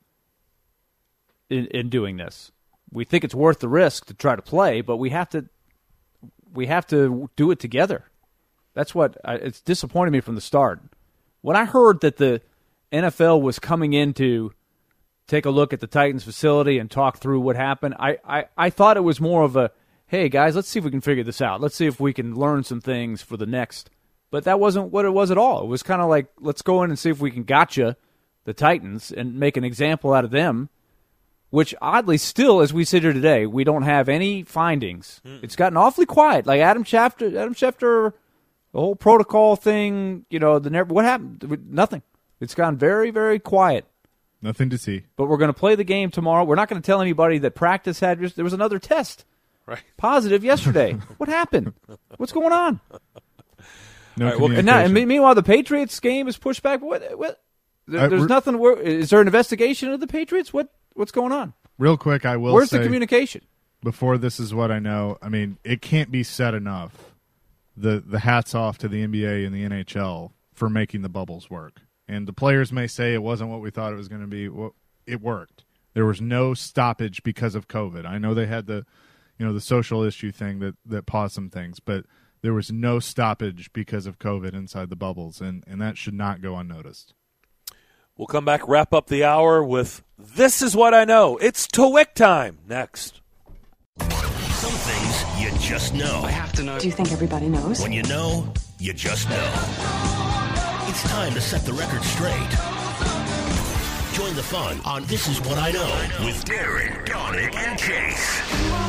in, in doing this. We think it's worth the risk to try to play, but we have to we have to do it together. That's what I, it's disappointed me from the start. When I heard that the N F L was coming in to take a look at the Titans facility and talk through what happened, I, I, I thought it was more of a, hey, guys, let's see if we can figure this out. Let's see if we can learn some things for the next. But that wasn't what it was at all. It was kind of like, let's go in and see if we can gotcha the Titans and make an example out of them, which oddly still, as we sit here today, we don't have any findings. Mm. It's gotten awfully quiet. Like Adam Schefter, Adam Schefter, the whole protocol thing, you know, the what happened? Nothing. It's gone very, very quiet. Nothing to see. But we're going to play the game tomorrow. We're not going to tell anybody that practice had – there was another test. Right. Positive yesterday. What happened? What's going on? No right, well, and, now, and meanwhile, the Patriots game is pushed back. What? what there, there's nothing – is there an investigation of the Patriots? What What's going on? Real quick, I will Where's say – the communication? Before this is what I know. I mean, it can't be said enough. The, the hats off to the N B A and the N H L for making the bubbles work. And the players may say it wasn't what we thought it was going to be. Well, it worked. There was no stoppage because of COVID. I know they had the, you know, the social issue thing that, that paused some things, but there was no stoppage because of COVID inside the bubbles, and, and that should not go unnoticed. We'll come back, wrap up the hour with This Is What I Know. It's Twick time next. Some things you just know. I have to know. Do you think everybody knows? When you know, you just know. It's time to set the record straight. Join the fun on This Is What I Know with Darren, Donick, and Chase.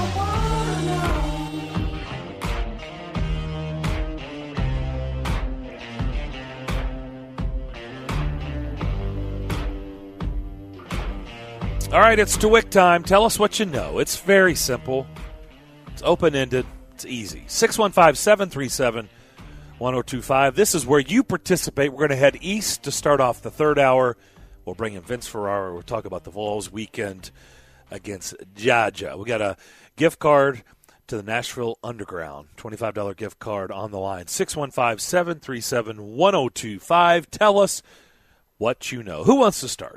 All right, it's Twick time. Tell us what you know. It's very simple. It's open-ended. It's easy. six one five, seven three seven, one oh two five. This is where you participate. We're going to head east to start off the third hour. We'll bring in Vince Ferrara. We'll talk about the Vols weekend against Georgia. We got a gift card to the Nashville Underground, twenty-five dollars gift card on the line. six one five, seven three seven, one oh two five. Tell us what you know. Who wants to start?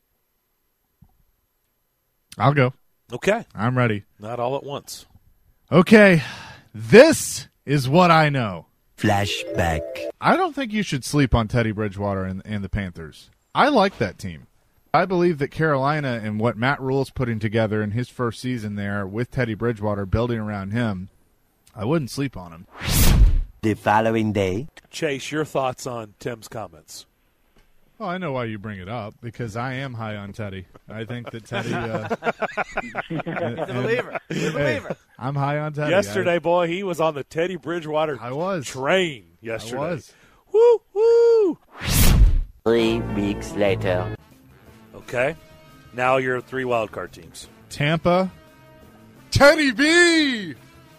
I'll go. Okay. I'm ready. Not all at once. Okay. This is what I know. Flashback. I don't think you should sleep on Teddy Bridgewater and, and the Panthers. I like that team. I believe that Carolina and what Matt Rule's putting together in his first season there with Teddy Bridgewater building around him, I wouldn't sleep on him. The following day. Chase, your thoughts on Tim's comments? Well, I know why you bring it up, because I am high on Teddy. I think that Teddy... Uh, He's a believer. He's a believer. Hey, I'm high on Teddy. Yesterday, I, boy, he was on the Teddy Bridgewater I was. train yesterday. I was. Woo, woo. Three weeks later. Okay. Now your three wild card teams. Tampa, Teddy B,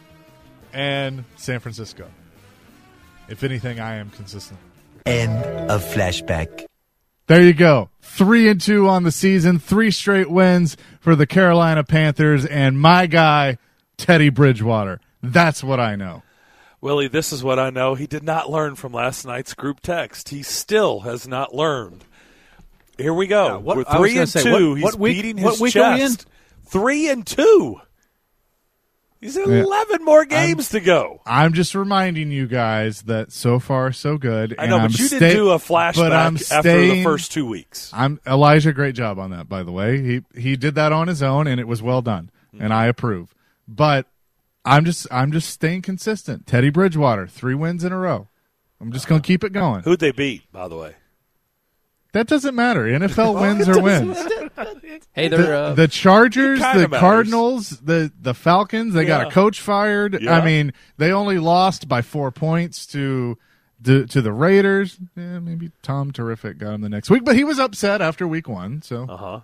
and San Francisco. If anything, I am consistent. End of flashback. There you go. Three and two on the season. Three straight wins for the Carolina Panthers and my guy, Teddy Bridgewater. That's what I know. Willie, this is what I know. He did not learn from last night's group text. He still has not learned. Here we go. Yeah, what, We're three and say, two. What, He's what week, beating what his week chest. Are we in? Three and two. He's eleven more games I'm, to go. I'm just reminding you guys that so far so good. I know, and but I'm you stay- didn't do a flashback but I'm after staying, the first two weeks. I'm Elijah, great job on that, by the way. He he did that on his own, and it was well done, mm-hmm. and I approve. But I'm just I'm just staying consistent. Teddy Bridgewater, three wins in a row. I'm just going to keep it going. Who'd they beat, by the way? That doesn't matter. N F L wins or wins. Hey, they're, the, uh, the Chargers, the matters. Cardinals, the the Falcons. They Yeah. got a coach fired. Yeah. I mean, they only lost by four points to to, to the Raiders. Yeah, maybe Tom Terrific got him the next week, but he was upset after week one. So, Uh-huh.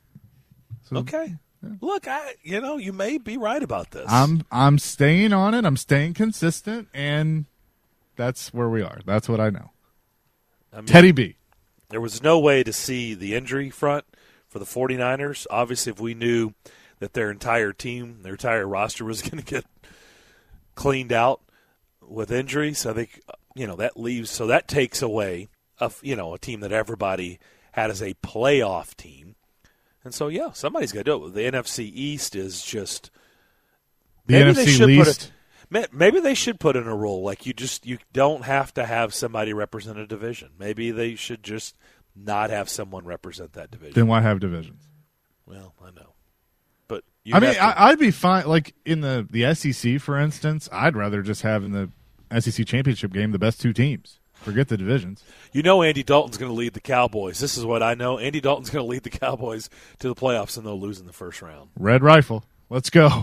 so Okay. Look, I you know, you may be right about this. I'm I'm staying on it. I'm staying consistent, and that's where we are. That's what I know. I mean, Teddy B. There was no way to see the injury front for the 49ers. Obviously, if we knew that their entire team, their entire roster was going to get cleaned out with injuries, I think, you know, that leaves, so that takes away, a, you know, a team that everybody had as a playoff team. And so, yeah, somebody's got to do it. The N F C East is just the maybe N F C they should least. Put a, maybe they should put in a rule like you just you don't have to have somebody represent a division. Maybe they should just not have someone represent that division. Then why have divisions? Well, I know, but you I mean, have to- I, I'd be fine. Like in the the S E C, for instance, I'd rather just have in the S E C championship game the best two teams. Forget the divisions. You know Andy Dalton's going to lead the Cowboys. This is what I know. Andy Dalton's going to lead the Cowboys to the playoffs, and they'll lose in the first round. Red Rifle. Let's go.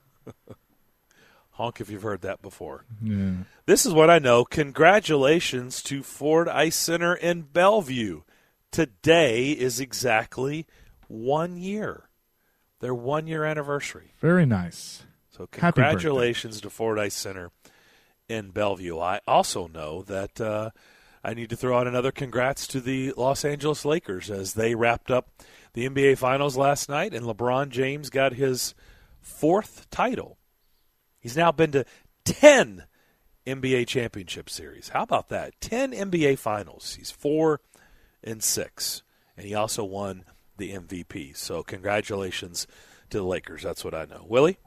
Honk if you've heard that before. Yeah. This is what I know. Congratulations to Ford Ice Center in Bellevue. Today is exactly one year. Their one-year anniversary. Very nice. So Happy congratulations to Ford Ice Center in Bellevue. I also know that uh, I need to throw out another congrats to the Los Angeles Lakers as they wrapped up the N B A Finals last night, and LeBron James got his fourth title. He's now been to ten N B A championship series. How about that? ten N B A Finals. He's four and six, and he also won the M V P. So congratulations to the Lakers. That's what I know. Willie?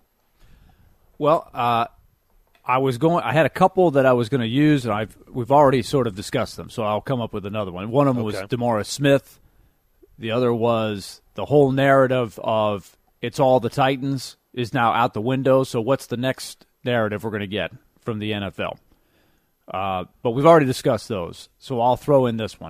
Well, uh, I was going. I had a couple that I was going to use, and I've we've already sort of discussed them. So I'll come up with another one. One of them Okay. was DeMaurice Smith. The other was the whole narrative of it's all the Titans is now out the window. So what's the next narrative we're going to get from the N F L? Uh, but we've already discussed those, so I'll throw in this one.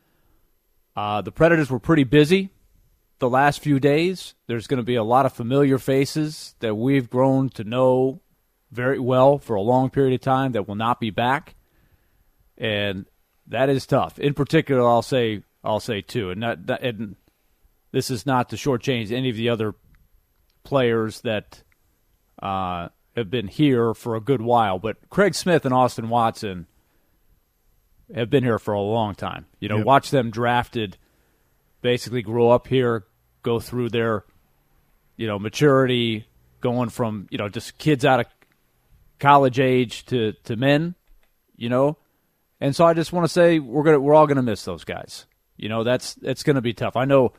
Uh, the Predators were pretty busy the last few days. There's going to be a lot of familiar faces that we've grown to know very well for a long period of time that will not be back, and that is tough. In particular, I'll say I'll say two, and, not, that, and this is not to shortchange any of the other players that uh, have been here for a good while, but Craig Smith and Austin Watson have been here for a long time. You know, Yep. watch them drafted, basically grow up here, go through their, you know, maturity, going from, you know, just kids out of college age to, to men, you know. And so I just want to say we're gonna we're all gonna miss those guys. You know, that's it's gonna be tough. I know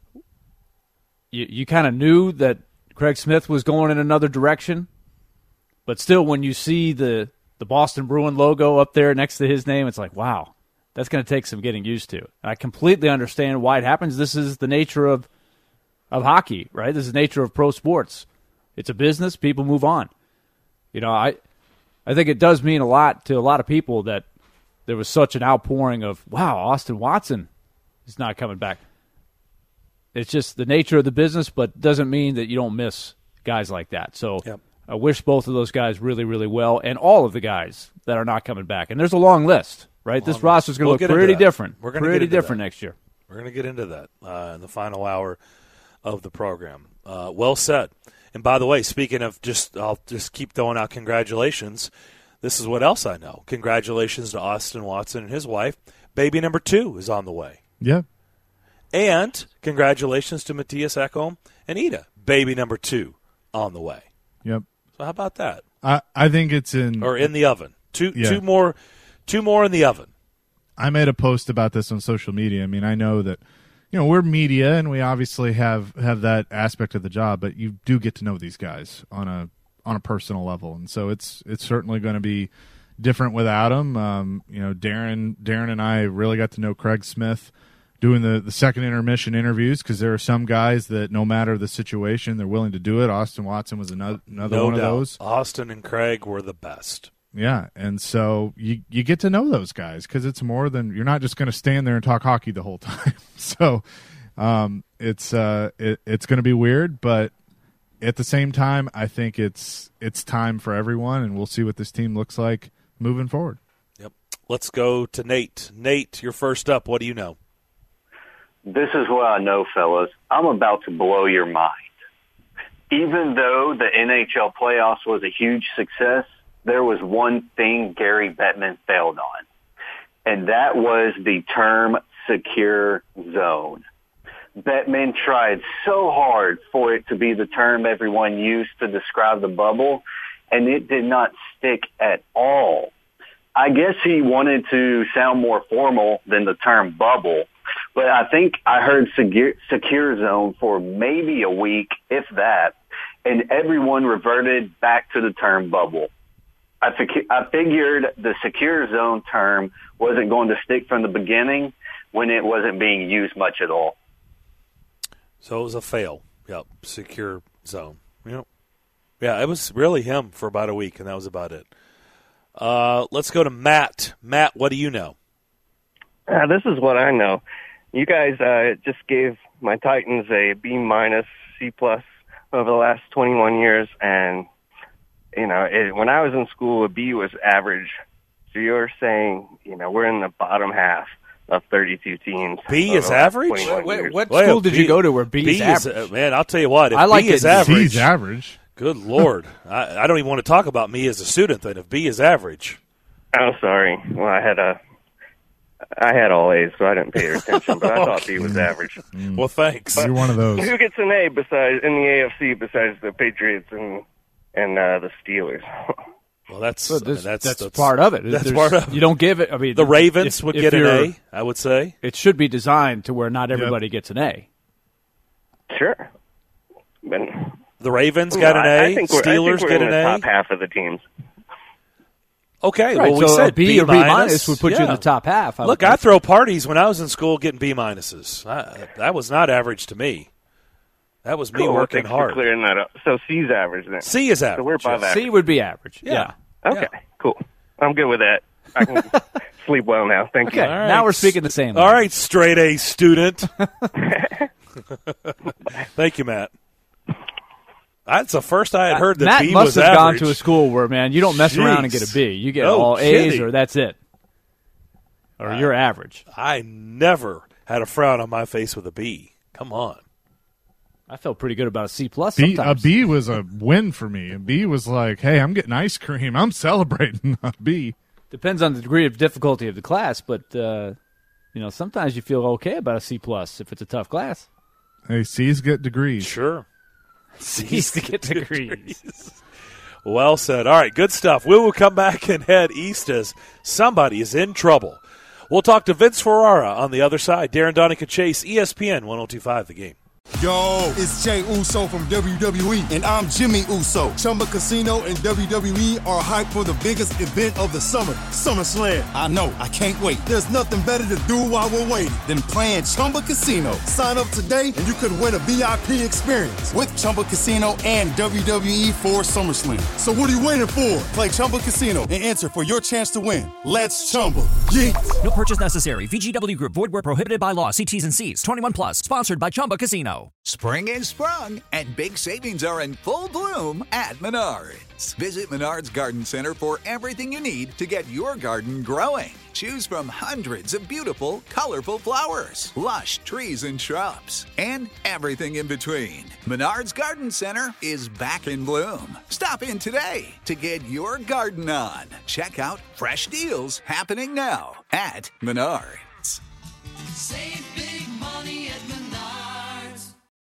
you you kind of knew that Craig Smith was going in another direction, but still when you see the the Boston Bruin logo up there next to his name, it's like, wow, that's going to take some getting used to. And I completely understand why it happens. This is the nature of of hockey, right? This is the nature of pro sports. It's a business. People move on. You know, I I think it does mean a lot to a lot of people that there was such an outpouring of, wow, Austin Watson is not coming back. It's just the nature of the business, but doesn't mean that you don't miss guys like that. So Yep. I wish both of those guys really, really well, and all of the guys that are not coming back. And there's a long list, right? This Long roster's going to We'll look get into pretty that. different. We're gonna pretty get into different that. next year. We're going to get into that uh, in the final hour of the program. Uh, well said. And by the way, speaking of just, I'll just keep throwing out congratulations. This is what else I know. Congratulations to Austin Watson and his wife. Baby number two is on the way. Yeah. And congratulations to Matthias Ekholm and Ida. Baby number two on the way. Yep. So how about that? I, I think it's in Or in the oven. Two Yeah. two more two more in the oven. I made a post about this on social media. I mean, I know that, you know, we're media and we obviously have, have that aspect of the job, but you do get to know these guys on a on a personal level, and so it's it's certainly going to be different without them. Um, you know, Darren Darren and I really got to know Craig Smith doing the, the second intermission interviews, because there are some guys that no matter the situation, they're willing to do it. Austin Watson was another, another No one doubt. of those. Austin and Craig were the best. Yeah, and so you you get to know those guys because it's more than, you're not just going to stand there and talk hockey the whole time. so um, it's uh, it, it's going to be weird, but at the same time, I think it's it's time for everyone, and we'll see what this team looks like moving forward. Yep. Let's go to Nate. Nate, you're first up. What do you know? This is what I know, fellas. I'm about to blow your mind. Even though the N H L playoffs was a huge success, there was one thing Gary Bettman failed on, and that was the term secure zone. Bettman tried so hard for it to be the term everyone used to describe the bubble, and it did not stick at all. I guess he wanted to sound more formal than the term bubble, But I think I heard secure, secure zone for maybe a week, if that, and everyone reverted back to the term bubble. I, fi- I figured the secure zone term wasn't going to stick from the beginning when it wasn't being used much at all. So it was a fail. Yep, secure zone. Yep. Yeah, it was really him for about a week, and that was about it. Uh, let's go to Matt. Matt, what do you know? Uh, this is what I know. You guys uh, just gave my Titans a B minus, C plus over the last twenty-one years, and you know, it, when I was in school, a B was average. So you're saying, you know, we're in the bottom half of thirty-two teams. B is average? Wait, wait, what Well, school did B- you go to where B, B is average? Is, uh, man, I'll tell you what. If I like B it. is average, C's average. Good Lord. I, I don't even want to talk about me as a student then if B is average. Oh, sorry. Well, I had a, I had all A's, so I didn't pay attention, but I thought B was average. Mm. Well, thanks. You're one of those. Who gets an A besides in the A F C besides the Patriots and and uh, the Steelers? Well, that's So this- that's, that's part of it. That's There's- part of it. you don't give it. I mean, the Ravens if- would if get an you're- A, I would say. It should be designed to where not everybody gets an A. Sure. But, The Ravens got an I, A. I think we're, I Steelers think we're get in an the A. top half of the teams. Okay, Right, well, we so a said B B or B minus would put you in the top half, I would Look, I think. throw parties when I was in school getting B minuses. I, that was not average to me. That was me Cool, working thanks for hard. clearing that up. So C's average then. C is So average. we're above yes. average. C would be average. Yeah. Yeah. Okay, cool. I'm good with that. I can sleep well now. Thank Okay, you. All right. now we're speaking the same All language. right, straight A student. Thank you, Matt. That's the first I had heard that Matt B must was have average. gone to a school where, man, you don't mess around and get a B. You get No all A's kidding. or that's it. Or you're average. I never had a frown on my face with a B. Come on. I felt pretty good about a C plus B, a sometimes. B was a win for me. A B was like, hey, I'm getting ice cream. I'm celebrating a B. Depends on the degree of difficulty of the class, but uh, you know, sometimes you feel okay about a C plus if it's a tough class. Hey, C's get degrees. Sure. C's to get degrees. Well said. All right, good stuff. We will come back and head east as somebody is in trouble. We'll talk to Vince Ferrara on the other side. Darren Donica Chase, E S P N one oh two point five The Game. Yo, it's Jay Uso from W W E, and I'm Jimmy Uso. Chumba Casino and W W E are hyped for the biggest event of the summer, SummerSlam. I know, I can't wait. There's nothing better to do while we're waiting than playing Chumba Casino. Sign up today, and you could win a V I P experience with Chumba Casino and W W E for SummerSlam. So what are you waiting for? Play Chumba Casino and enter for your chance to win. Let's Chumba. Yeah. No purchase necessary. V G W Group. Void where prohibited by law. See T's and C's. twenty-one plus. Sponsored by Chumba Casino. Spring is sprung, and big savings are in full bloom at Menards. Visit Menards Garden Center for everything you need to get your garden growing. Choose from hundreds of beautiful, colorful flowers, lush trees and shrubs, and everything in between. Menards Garden Center is back in bloom. Stop in today to get your garden on. Check out fresh deals happening now at Menards. Save